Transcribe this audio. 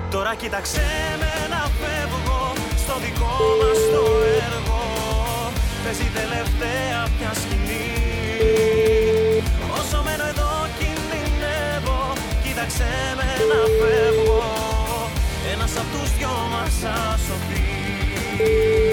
Τώρα κοίταξέ με να φεύγω, στο δικό μας το έργο παίζει τελευταία πια σκηνή. Όσο μένω εδώ κινδυνεύω, κοίταξέ με να φεύγω, ένας απ' τους δυο μας θα σωθεί.